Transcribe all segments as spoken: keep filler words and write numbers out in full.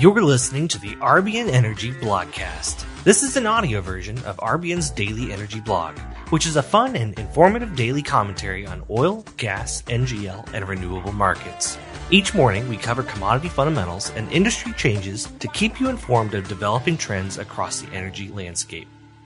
You're listening to the R B N Energy Blogcast. This is an audio version of R B N's Daily Energy Blog, which is a fun and informative daily commentary on oil, gas, N G L, and renewable markets. Each morning, we cover commodity fundamentals and industry changes to keep you informed of developing trends across the energy landscape.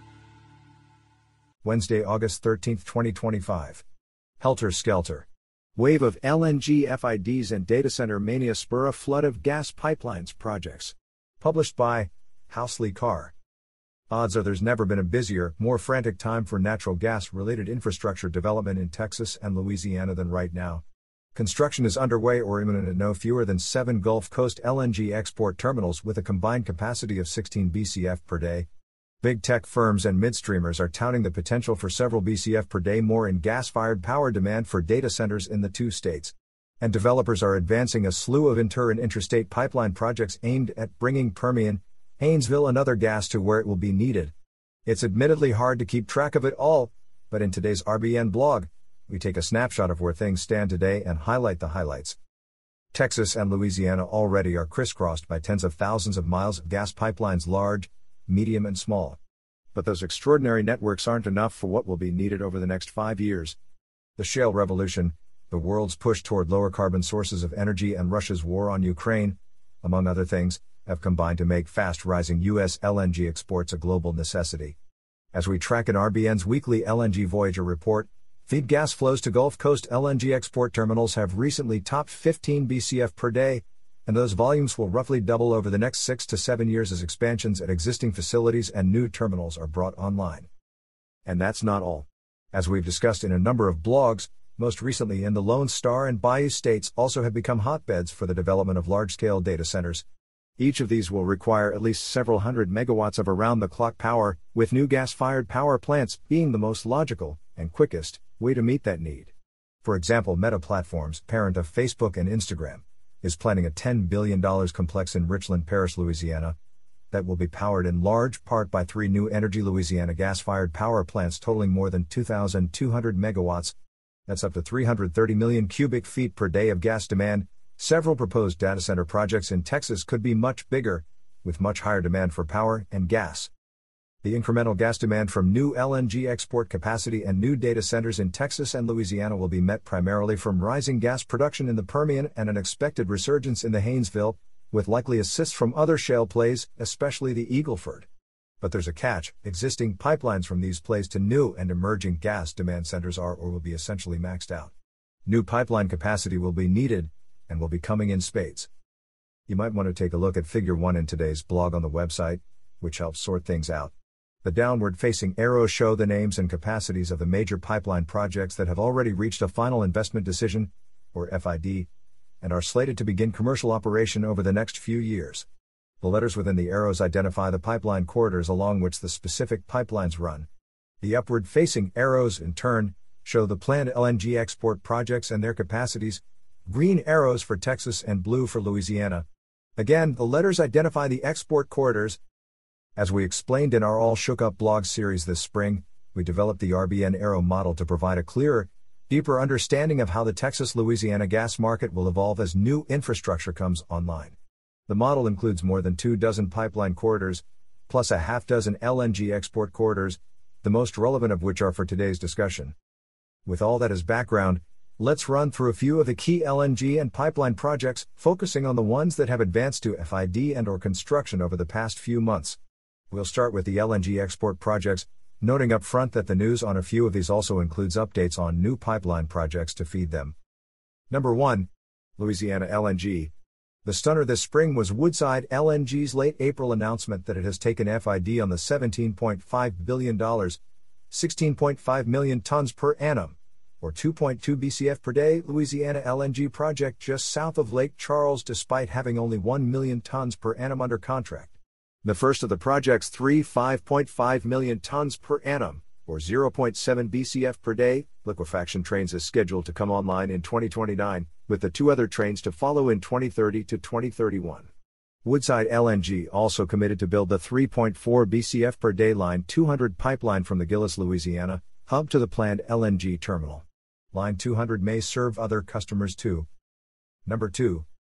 Wednesday, August thirteenth, twenty twenty-five. Helter Skelter. Wave of L N G F I Ds and data center mania spur a flood of gas pipelines projects. Published by Housley Carr. Odds are there's never been a busier, more frantic time for natural gas-related infrastructure development in Texas and Louisiana than right now. Construction is underway or imminent at no fewer than seven Gulf Coast L N G export terminals with a combined capacity of sixteen B C F per day. Big tech firms and midstreamers are touting the potential for several B C F per day more in gas-fired power demand for data centers in the two states. And developers are advancing a slew of inter- and interstate pipeline projects aimed at bringing Permian, Haynesville and other gas to where it will be needed. It's admittedly hard to keep track of it all, but in today's R B N blog, we take a snapshot of where things stand today and highlight the highlights. Texas and Louisiana already are crisscrossed by tens of thousands of miles of gas pipelines, large, medium and small. But those extraordinary networks aren't enough for what will be needed over the next five years. The shale revolution, the world's push toward lower carbon sources of energy and Russia's war on Ukraine, among other things, have combined to make fast-rising U S L N G exports a global necessity. As we track in R B N's weekly L N G Voyager report, feed gas flows to Gulf Coast L N G export terminals have recently topped fifteen B C F per day, and those volumes will roughly double over the next six to seven years as expansions at existing facilities and new terminals are brought online. And that's not all. As we've discussed in a number of blogs, most recently in the Lone Star and Bayou states also have become hotbeds for the development of large-scale data centers. Each of these will require at least several hundred megawatts of around-the-clock power, with new gas-fired power plants being the most logical and quickest way to meet that need. For example, Meta Platforms, parent of Facebook and Instagram, is planning a ten billion dollars complex in Richland Parish, Louisiana, that will be powered in large part by three new Energy Louisiana gas-fired power plants totaling more than two thousand two hundred megawatts. That's up to three hundred thirty million cubic feet per day of gas demand. Several proposed data center projects in Texas could be much bigger, with much higher demand for power and gas. The incremental gas demand from new L N G export capacity and new data centers in Texas and Louisiana will be met primarily from rising gas production in the Permian and an expected resurgence in the Haynesville, with likely assists from other shale plays, especially the Eagle Ford. But there's a catch: existing pipelines from these plays to new and emerging gas demand centers are or will be essentially maxed out. New pipeline capacity will be needed, and will be coming in spades. You might want to take a look at Figure one in today's blog on the website, which helps sort things out. The downward-facing arrows show the names and capacities of the major pipeline projects that have already reached a final investment decision, or F I D, and are slated to begin commercial operation over the next few years. The letters within the arrows identify the pipeline corridors along which the specific pipelines run. The upward-facing arrows, in turn, show the planned L N G export projects and their capacities, green arrows for Texas and blue for Louisiana. Again, the letters identify the export corridors. As we explained in our All Shook Up blog series this spring, we developed the R B N Arrow model to provide a clearer, deeper understanding of how the Texas-Louisiana gas market will evolve as new infrastructure comes online. The model includes more than two dozen pipeline corridors, plus a half dozen L N G export corridors, the most relevant of which are for today's discussion. With all that as background, let's run through a few of the key L N G and pipeline projects, focusing on the ones that have advanced to F I D and or construction over the past few months. We'll start with the L N G export projects, noting up front that the news on a few of these also includes updates on new pipeline projects to feed them. Number one. Louisiana L N G. The stunner this spring was Woodside L N G's late April announcement that it has taken F I D on the seventeen point five billion dollars, sixteen point five million tons per annum, or two point two B C F per day Louisiana L N G project just south of Lake Charles, despite having only one million tons per annum under contract. The first of the project's three five point five million tons per annum, or zero point seven B C F per day, liquefaction trains is scheduled to come online in twenty twenty-nine, with the two other trains to follow in twenty thirty to twenty thirty-one. Woodside L N G also committed to build the three point four B C F per day Line two hundred pipeline from the Gillis, Louisiana, hub to the planned L N G terminal. Line two hundred may serve other customers too. Number two.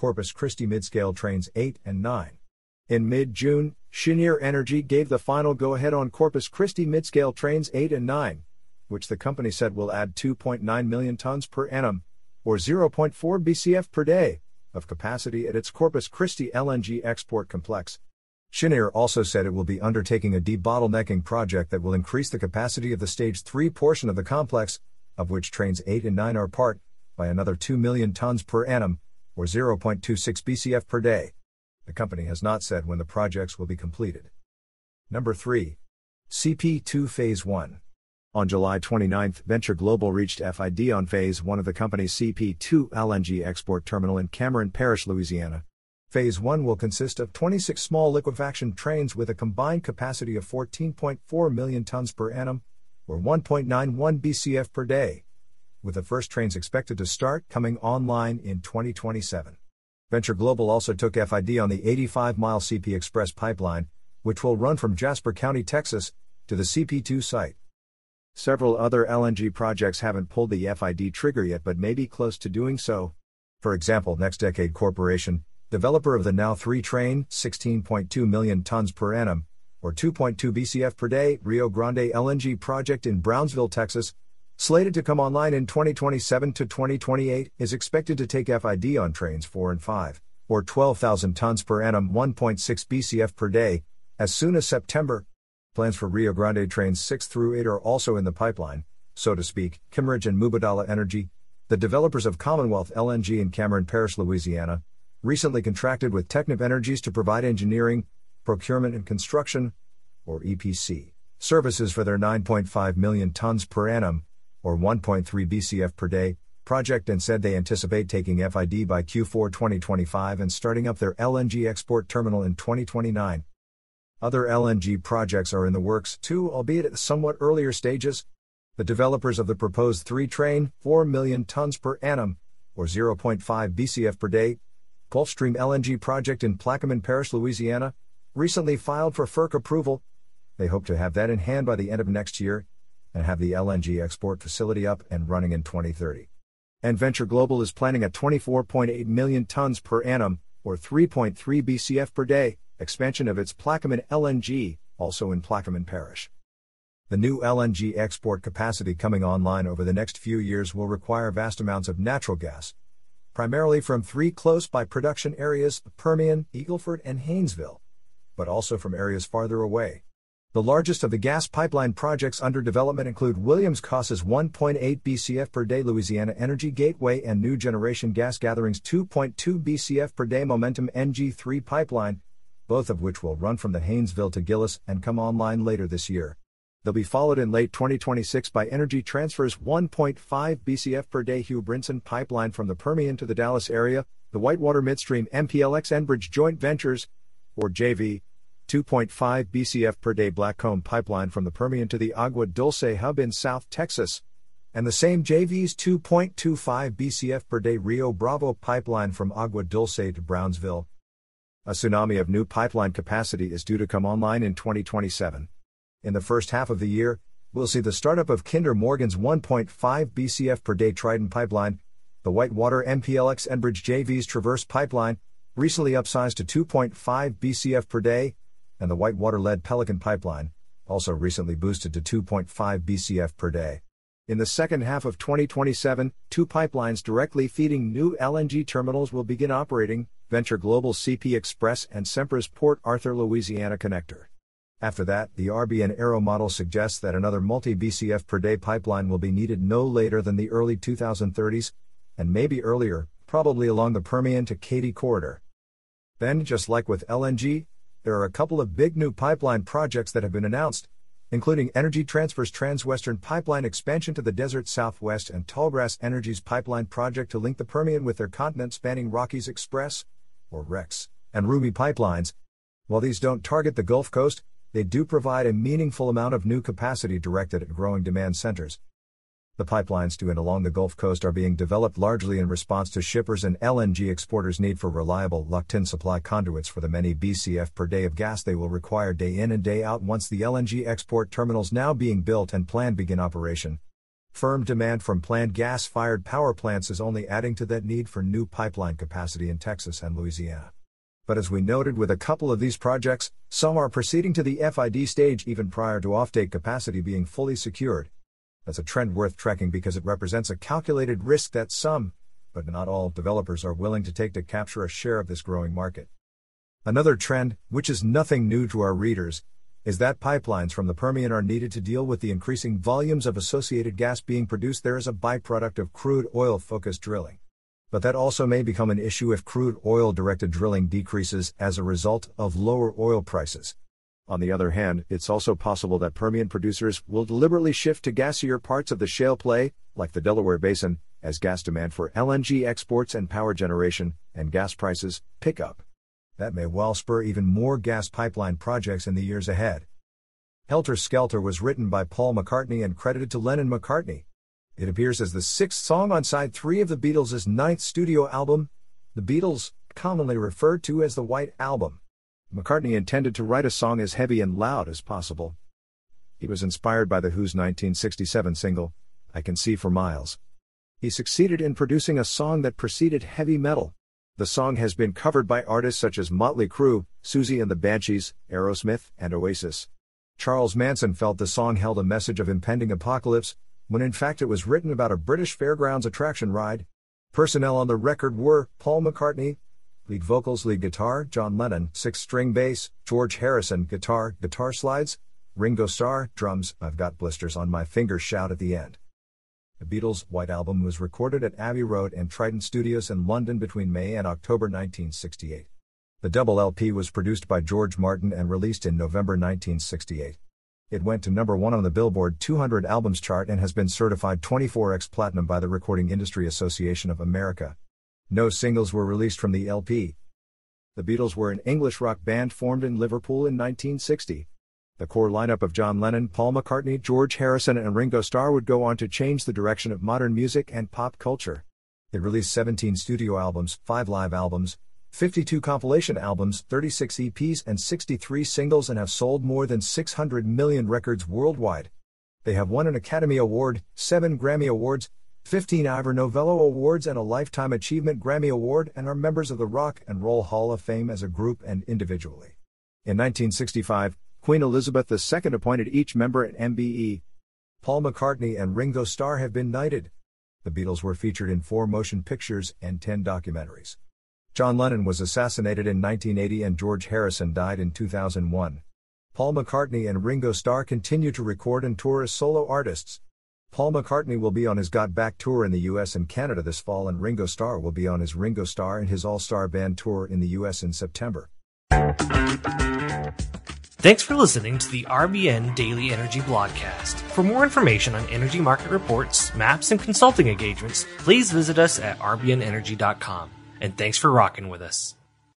Corpus Christi Midscale Trains eight and nine. In mid-June, Cheniere Energy gave the final go-ahead on Corpus Christi Midscale Trains eight and nine, which the company said will add two point nine million tons per annum, or zero point four B C F per day, of capacity at its Corpus Christi L N G export complex. Cheniere also said it will be undertaking a debottlenecking project that will increase the capacity of the Stage three portion of the complex, of which Trains eight and nine are part, by another two million tons per annum, or zero point two six B C F per day. The company has not said when the projects will be completed. Number three. C P two Phase one. On July twenty-ninth, Venture Global reached F I D on Phase one of the company's C P two L N G export terminal in Cameron Parish, Louisiana. Phase one will consist of twenty-six small liquefaction trains with a combined capacity of fourteen point four million tons per annum, or one point nine one B C F per day, with the first trains expected to start coming online in twenty twenty-seven. Venture Global also took F I D on the eighty-five mile C P Express pipeline, which will run from Jasper County, Texas, to the C P two site. Several other L N G projects haven't pulled the F I D trigger yet but may be close to doing so. For example, NextDecade Corporation, developer of the now three train, sixteen point two million tons per annum, or two point two B C F per day, Rio Grande L N G project in Brownsville, Texas, slated to come online in twenty twenty-seven to twenty twenty-eight, is expected to take F I D on trains four and five, or twelve thousand tons per annum, one point six B C F per day, as soon as September. Plans for Rio Grande trains six through eight are also in the pipeline, so to speak. Kimmeridge and Mubadala Energy, the developers of Commonwealth L N G in Cameron Parish, Louisiana, recently contracted with Technip Energies to provide engineering, procurement and construction, or E P C, services for their nine point five million tons per annum, or one point three B C F per day, project, and said they anticipate taking F I D by Q four twenty twenty-five and starting up their L N G export terminal in twenty twenty-nine. Other L N G projects are in the works too, albeit at somewhat earlier stages. The developers of the proposed three train, four million tons per annum, or zero point five B C F per day, Gulfstream L N G project in Plaquemine Parish, Louisiana, recently filed for F E R C approval. They hope to have that in hand by the end of next year, and have the L N G export facility up and running in twenty thirty. And Venture Global is planning a twenty-four point eight million tons per annum, or three point three B C F per day, expansion of its Plaquemine L N G, also in Plaquemine Parish. The new L N G export capacity coming online over the next few years will require vast amounts of natural gas, primarily from three close-by production areas, the Permian, Eagle Ford, and Haynesville, but also from areas farther away. The largest of the gas pipeline projects under development include Williams-Cass's one point eight B C F per day Louisiana Energy Gateway and New Generation Gas Gathering's two point two B C F per day Momentum N G three pipeline, both of which will run from the Haynesville to Gillis and come online later this year. They'll be followed in late twenty twenty-six by Energy Transfer's one point five B C F per day Hugh Brinson pipeline from the Permian to the Dallas area, the Whitewater Midstream M P L X Enbridge Joint Ventures, or J V, two point five B C F per day Blackcomb pipeline from the Permian to the Agua Dulce hub in South Texas, and the same J V's two point two five B C F per day Rio Bravo pipeline from Agua Dulce to Brownsville. A tsunami of new pipeline capacity is due to come online in twenty twenty-seven. In the first half of the year, we'll see the startup of Kinder Morgan's one point five B C F per day Trident pipeline, the Whitewater M P L X Enbridge J V's Traverse pipeline, recently upsized to two point five B C F per day, and the Whitewater-led Pelican pipeline, also recently boosted to two point five B C F per day. In the second half of twenty twenty-seven, two pipelines directly feeding new L N G terminals will begin operating, Venture Global's C P Express and Sempra's Port Arthur, Louisiana connector. After that, the R B N Aero model suggests that another multi-B C F per day pipeline will be needed no later than the early twenty thirties, and maybe earlier, probably along the Permian to Katy corridor. Then, just like with L N G, there are a couple of big new pipeline projects that have been announced, including Energy Transfer's Transwestern Pipeline expansion to the Desert Southwest and Tallgrass Energy's pipeline project to link the Permian with their continent-spanning Rockies Express, or REX, and Ruby pipelines. While these don't target the Gulf Coast, they do provide a meaningful amount of new capacity directed at growing demand centers. The pipelines to and along the Gulf Coast are being developed largely in response to shippers' and L N G exporters' need for reliable, locked-in supply conduits for the many B C F per day of gas they will require day in and day out once the L N G export terminals now being built and planned begin operation. Firm demand from planned gas-fired power plants is only adding to that need for new pipeline capacity in Texas and Louisiana. But as we noted with a couple of these projects, some are proceeding to the F I D stage even prior to offtake capacity being fully secured. That's a trend worth tracking because it represents a calculated risk that some, but not all, developers are willing to take to capture a share of this growing market. Another trend, which is nothing new to our readers, is that pipelines from the Permian are needed to deal with the increasing volumes of associated gas being produced there as a byproduct of crude oil-focused drilling. But that also may become an issue if crude oil-directed drilling decreases as a result of lower oil prices. On the other hand, it's also possible that Permian producers will deliberately shift to gassier parts of the shale play, like the Delaware Basin, as gas demand for L N G exports and power generation, and gas prices, pick up. That may well spur even more gas pipeline projects in the years ahead. Helter Skelter was written by Paul McCartney and credited to Lennon-McCartney. It appears as the sixth song on side three of the Beatles' ninth studio album, The Beatles, commonly referred to as the White Album. McCartney intended to write a song as heavy and loud as possible. He was inspired by The Who's nineteen sixty-seven single, I Can See for Miles. He succeeded in producing a song that preceded heavy metal. The song has been covered by artists such as Motley Crue, Susie and the Banshees, Aerosmith, and Oasis. Charles Manson felt the song held a message of impending apocalypse, when in fact it was written about a British fairgrounds attraction ride. Personnel on the record were Paul McCartney, lead vocals, lead guitar, John Lennon, six-string bass, George Harrison, guitar, guitar slides, Ringo Starr, drums, I've got blisters on my fingers shout at the end. The Beatles' White Album was recorded at Abbey Road and Trident Studios in London between May and October nineteen sixty-eight. The double L P was produced by George Martin and released in November nineteen sixty-eight. It went to number one on the Billboard two hundred albums chart and has been certified twenty-four X Platinum by the Recording Industry Association of America. No singles were released from the L P. The Beatles were an English rock band formed in Liverpool in nineteen sixty. The core lineup of John Lennon, Paul McCartney, George Harrison, and Ringo Starr would go on to change the direction of modern music and pop culture. They released seventeen studio albums, five live albums, fifty-two compilation albums, thirty-six E Ps, and sixty-three singles, and have sold more than six hundred million records worldwide. They have won an Academy Award, seven Grammy Awards, fifteen Ivor Novello Awards, and a Lifetime Achievement Grammy Award, and are members of the Rock and Roll Hall of Fame as a group and individually. In nineteen sixty-five, Queen Elizabeth the Second appointed each member an M B E. Paul McCartney and Ringo Starr have been knighted. The Beatles were featured in four motion pictures and ten documentaries. John Lennon was assassinated in nineteen eighty and George Harrison died in two thousand one. Paul McCartney and Ringo Starr continue to record and tour as solo artists. Paul McCartney will be on his Got Back tour in the U S and Canada this fall, and Ringo Starr will be on his Ringo Starr and his All-Star Band tour in the U S in September. Thanks for listening to the R B N Daily Energy Blogcast. For more information on energy market reports, maps, and consulting engagements, please visit us at r b n energy dot com. And thanks for rocking with us.